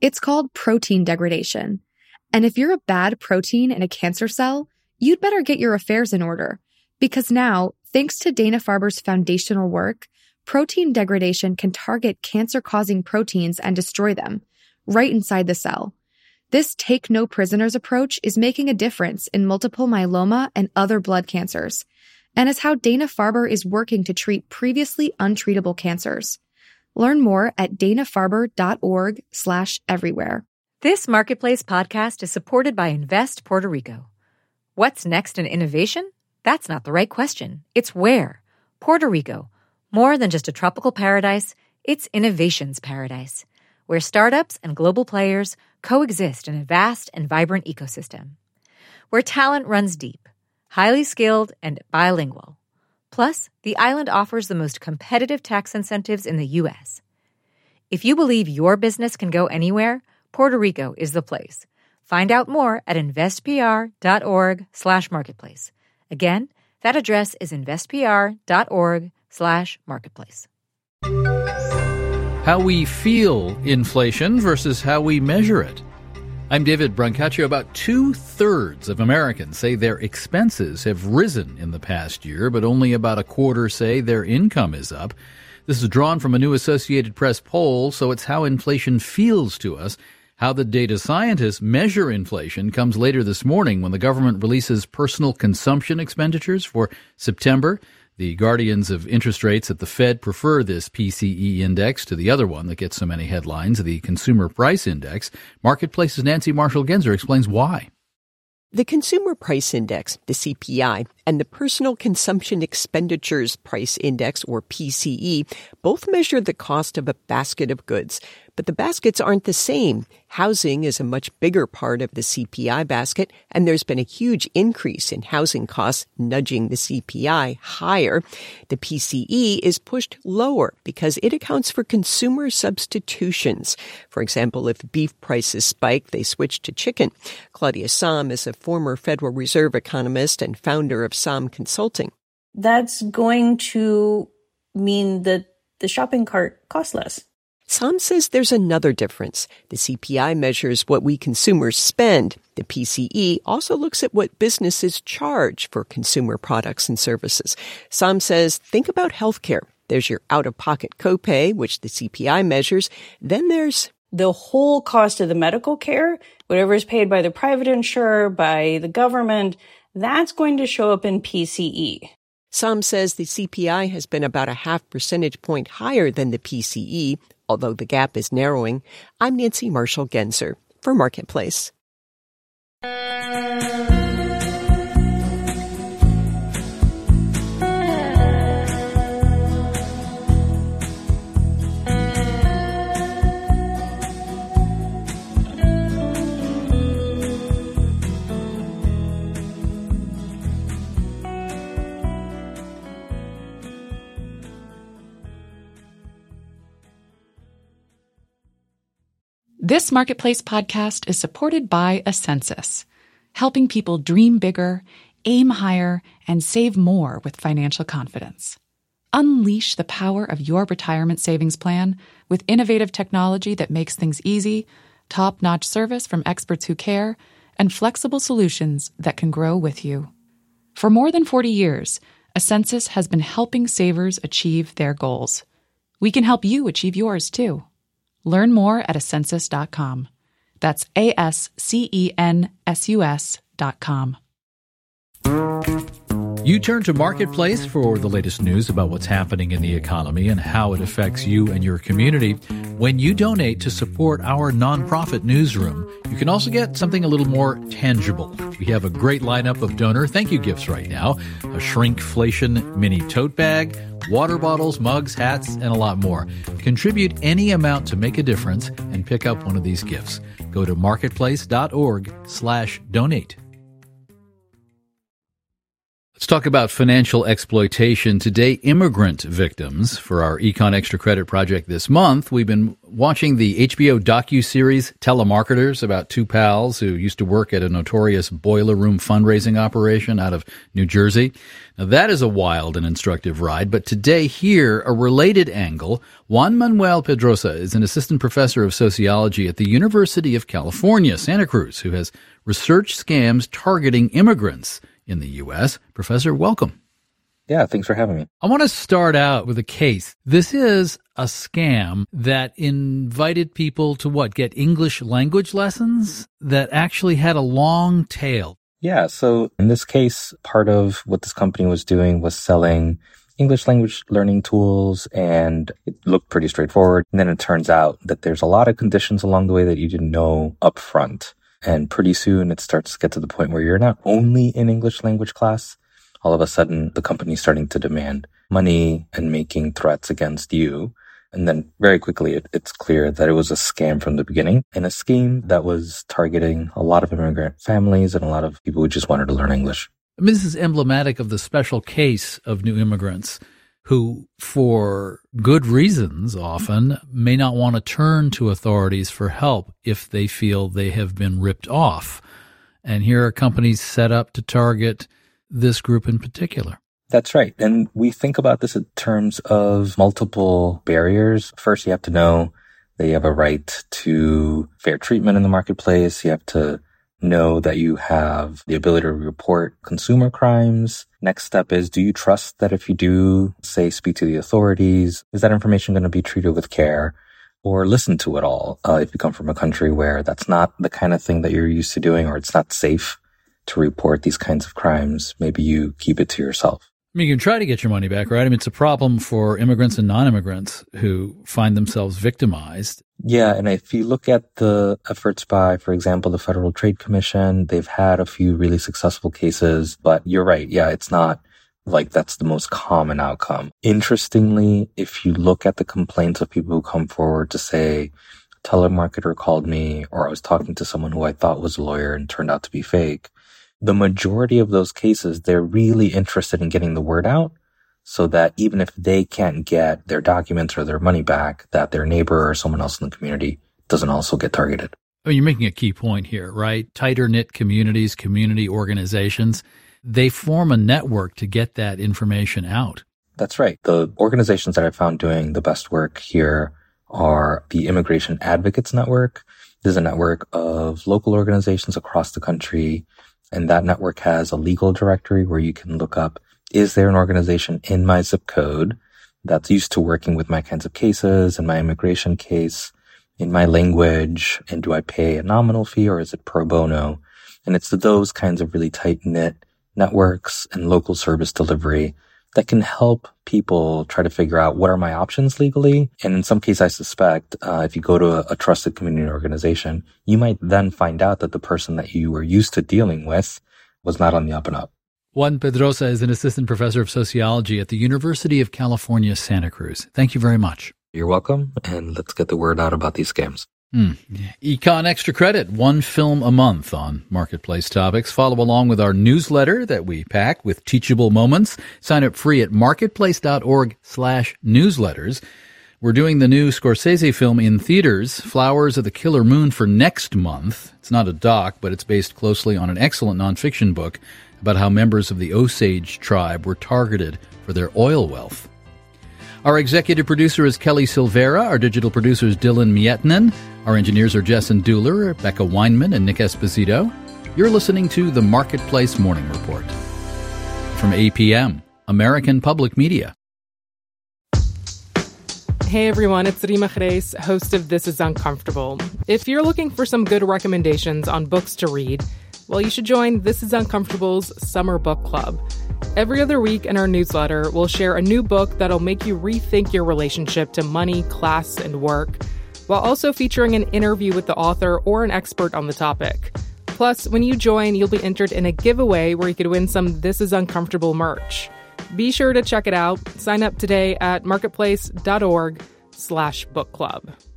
It's called protein degradation. And if you're a bad protein in a cancer cell, you'd better get your affairs in order. Because now, thanks to Dana-Farber's foundational work, protein degradation can target cancer-causing proteins and destroy them, right inside the cell. This take-no-prisoners approach is making a difference in multiple myeloma and other blood cancers, and is how Dana-Farber is working to treat previously untreatable cancers. Learn more at danafarber.org/everywhere. This Marketplace podcast is supported by Invest Puerto Rico. What's next in innovation? That's not the right question. It's where. Puerto Rico. More than just a tropical paradise, it's innovation's paradise, where startups and global players coexist in a vast and vibrant ecosystem. Where talent runs deep, highly skilled, and bilingual. Plus, the island offers the most competitive tax incentives in the U.S. If you believe your business can go anywhere, Puerto Rico is the place. Find out more at investpr.org/marketplace. Again, that address is investpr.org/marketplace. How we feel inflation versus how we measure it. I'm David Brancaccio. About 2/3 of Americans say their expenses have risen in the past year, but only about a quarter say their income is up. This is drawn from a new Associated Press poll, so it's how inflation feels to us. How the data scientists measure inflation comes later this morning when the government releases personal consumption expenditures for September. The guardians of interest rates at the Fed prefer this PCE index to the other one that gets so many headlines, the Consumer Price Index. Marketplace's Nancy Marshall-Genzer explains why. The Consumer Price Index, the CPI, and the Personal Consumption Expenditures Price Index, or PCE, both measure the cost of a basket of goods. But the baskets aren't the same. Housing is a much bigger part of the CPI basket, and there's been a huge increase in housing costs, nudging the CPI higher. The PCE is pushed lower because it accounts for consumer substitutions. For example, if beef prices spike, they switch to chicken. Claudia Sahm is a former Federal Reserve economist and founder of Sahm Consulting. That's going to mean that the shopping cart costs less. Sahm says there's another difference. The CPI measures what we consumers spend. The PCE also looks at what businesses charge for consumer products and services. Sahm says, think about healthcare. There's your out-of-pocket copay, which the CPI measures. Then there's the whole cost of the medical care, whatever is paid by the private insurer, by the government, that's going to show up in PCE. Sahm says the CPI has been about a 0.5 percentage point higher than the PCE, although the gap is narrowing. I'm Nancy Marshall-Genzer for Marketplace. This Marketplace podcast is supported by Ascensus, helping people dream bigger, aim higher, and save more with financial confidence. Unleash the power of your retirement savings plan with innovative technology that makes things easy, top-notch service from experts who care, and flexible solutions that can grow with you. For more than 40 years, Ascensus has been helping savers achieve their goals. We can help you achieve yours, too. Learn more at Ascensus.com. That's ASCENSUS.com. You turn to Marketplace for the latest news about what's happening in the economy and how it affects you and your community. When you donate to support our nonprofit newsroom, you can also get something a little more tangible. We have a great lineup of donor thank you gifts right now. A shrinkflation mini tote bag, water bottles, mugs, hats, and a lot more. Contribute any amount to make a difference and pick up one of these gifts. Go to marketplace.org/donate. Let's talk about financial exploitation. Today, immigrant victims. For our Econ Extra Credit project this month, we've been watching the HBO docuseries Telemarketers about two pals who used to work at a notorious boiler room fundraising operation out of New Jersey. Now, that is a wild and instructive ride, but today here, a related angle. Juan Manuel Pedrosa is an assistant professor of sociology at the University of California, Santa Cruz, who has researched scams targeting immigrants in the U.S. Professor, welcome. Yeah, thanks for having me. I want to start out with a case. This is a scam that invited people to get English language lessons that actually had a long tail. Yeah, so in this case, part of what this company was doing was selling English language learning tools, and it looked pretty straightforward. And then it turns out that there's a lot of conditions along the way that you didn't know up front. And pretty soon it starts to get to the point where you're not only in English language class. All of a sudden, the company's starting to demand money and making threats against you. And then very quickly, it's clear that it was a scam from the beginning, and a scheme that was targeting a lot of immigrant families and a lot of people who just wanted to learn English. I mean, this is emblematic of the special case of new immigrants who, for good reasons often, may not want to turn to authorities for help if they feel they have been ripped off. And here are companies set up to target this group in particular. That's right. And we think about this in terms of multiple barriers. First, you have to know that you have a right to fair treatment in the marketplace. You have to know that you have the ability to report consumer crimes. Next step is, do you trust that if you do, say, speak to the authorities, is that information going to be treated with care or listen to it all? If you come from a country where that's not the kind of thing that you're used to doing, or it's not safe to report these kinds of crimes, maybe you keep it to yourself. I mean, you can try to get your money back, right? I mean, it's a problem for immigrants and non-immigrants who find themselves victimized. Yeah, and if you look at the efforts by, for example, the Federal Trade Commission, they've had a few really successful cases, but you're right. Yeah, it's not like that's the most common outcome. Interestingly, if you look at the complaints of people who come forward to say, a telemarketer called me, or I was talking to someone who I thought was a lawyer and turned out to be fake, the majority of those cases, they're really interested in getting the word out so that even if they can't get their documents or their money back, that their neighbor or someone else in the community doesn't also get targeted. I mean, you're making a key point here, right? Tighter-knit communities, community organizations, they form a network to get that information out. That's right. The organizations that I found doing the best work here are the Immigration Advocates Network. This is a network of local organizations across the country. And that network has a legal directory where you can look up, is there an organization in my zip code that's used to working with my kinds of cases and my immigration case in my language? And do I pay a nominal fee or is it pro bono? And it's those kinds of really tight-knit networks and local service delivery that can help people try to figure out what are my options legally. And in some cases, I suspect if you go to a trusted community organization, you might then find out that the person that you were used to dealing with was not on the up and up. Juan Pedrosa is an assistant professor of sociology at the University of California, Santa Cruz. Thank you very much. You're welcome. And let's get the word out about these scams. Econ Extra Credit, one film a month on marketplace topics. Follow along with our newsletter that we pack with teachable moments. Sign up free at marketplace.org/newsletters. We're doing the new Scorsese film in theaters, Flowers of the Killer Moon, for next month. It's not a doc, but it's based closely on an excellent nonfiction book about how members of the Osage tribe were targeted for their oil wealth. Our executive producer is Kelly Silvera. Our digital producer is Dylan Mietinen. Our engineers are Jess and Dueller, Becca Weinman, and Nick Esposito. You're listening to the Marketplace Morning Report from APM, American Public Media. Hey everyone, it's Rima Reis, host of This Is Uncomfortable. If you're looking for some good recommendations on books to read, well, you should join This Is Uncomfortable's Summer Book Club. Every other week in our newsletter, we'll share a new book that'll make you rethink your relationship to money, class, and work, while also featuring an interview with the author or an expert on the topic. Plus, when you join, you'll be entered in a giveaway where you could win some This Is Uncomfortable merch. Be sure to check it out. Sign up today at marketplace.org/book club.